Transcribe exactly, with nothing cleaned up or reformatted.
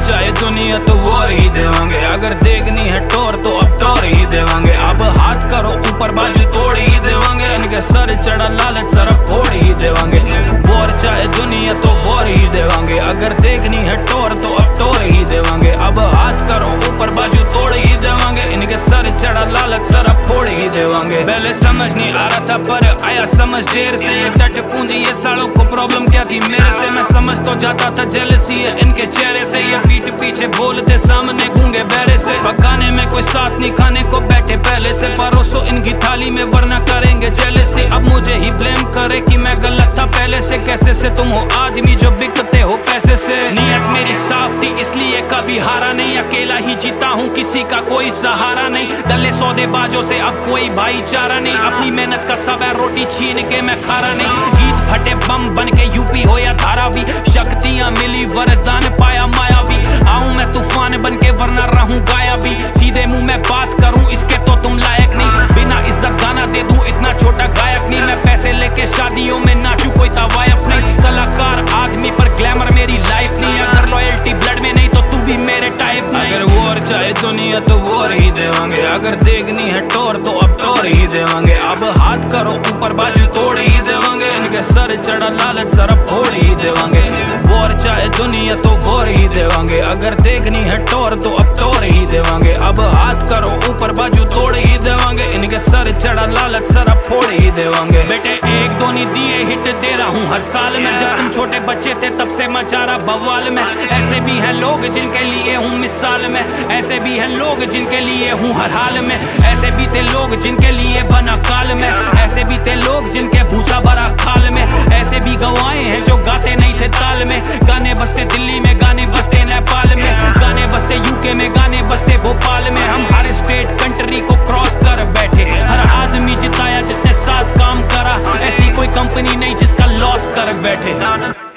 चाहे दुनिया तो वॉर ही देवांगे, अगर देखनी है टोर तो अब टोर ही देवांगे। अब हाथ करो ऊपर बाजू तोड़ ही देवांगे, इनके सर चढ़ा लालच सर फोड़ ही देवांगे। वॉर चाहे दुनिया तो वॉर ही देवांगे, अगर देखनी है टोर तो अब टोर ही देवांगे। अब हाथ करो ऊपर बाजू तोड़ ही देवांगे, इनके सर चढ़ा लालच सर फोड़ ही देवांगे। पहले समझ नहीं आ रहा था पर आया समझ देर से, ये टट पूंजी ये सालों को प्रॉब्लम क्या थी मेरे से। मैं समझ तो जाता था जेलसी है इनके चेहरे से, ये पीठ पीछे बोलते सामने गूंगे बहरे से। पकाने में कोई साथ नहीं खाने को बैठे पहले से, परोसो इनकी थाली में वरना करेंगे जेलसी। अब मुझे ही ब्लेम करे कि मैं गलत था पहले से, कैसे से तुम हो आदमी जो बिकते हो पैसे से। नियत मेरी साफ थी इसलिए कभी हारा नहीं, अकेला ही जीता हूँ किसी का कोई सहारा नहीं। दले सौदेबाजों से अब कोई भाईचारा नहीं, अपनी मेहनत का सब है रोटी छीन के मैं खारा नहीं। गीत फटे बम बन के यूपी हो या धारावी, शक्तियां मिली वरदान पाया मायावी। आऊं मैं तूफान बन के वरना रहूं गायबी, सीधे मुंह में बात करूं इसके तो तुम लायक नहीं। बिना इज्जत गाना दे दूं इतना छोटा गायक नहीं, मैं पैसे लेके शादियों में नाचूं कोई तवायफ नहीं। कलाकार आदमी पर ग्लैमर मेरी लाइफ नहीं, अगर लॉयल्टी ब्लड में नहीं तो तू भी मेरे टाइप नहीं। अगर वॉर चाहे दुनिया तो वॉर ही देवांगे, अगर देखनी है टोर तो अब टोर ही देवांगे। अब हाथ करो ऊपर बाजू तोड़ ही देवांगे, इनके सर चढ़ा लालच सर फोड़ ही देवांगे। वॉर चाहे दुनिया तो वॉर ही देवांगे, अगर देखनी है टोर तो अब टोर ही देवांगे। अब हाथ करो ऊपर बाजू तोड़ ही देवांगे, इनके सर चढ़ा लालच सर फोड़ ही देवांगे। बेटे एक दो नहीं दिए हिट दे रहा हूँ हर साल में, जब तुम छोटे बच्चे थे तब से मचा रहा बवाल में। ऐसे भी हैं लोग जिनके लिए हूँ मिसाल में, ऐसे भी हैं लोग जिनके लिए हूँ हर हाल में। ऐसे भी थे लोग जिनके लिए बना काल में, ऐसे भी थे लोग जिनके भूसा भरा खाल में। ऐसे भी गवाए हैं जो गाते नहीं थे ताल में, गाने बजते दिल्ली में गाने बजते नेपाल में, गाने बजते यूके में गाने बजते भोपाल में। हम हर स्टेट कंट्री को क्रॉस कर बैठे, हर आदमी जिताया जिसने साथ काम करा, ऐसी कोई कंपनी नहीं जिसका लॉस कर बैठे।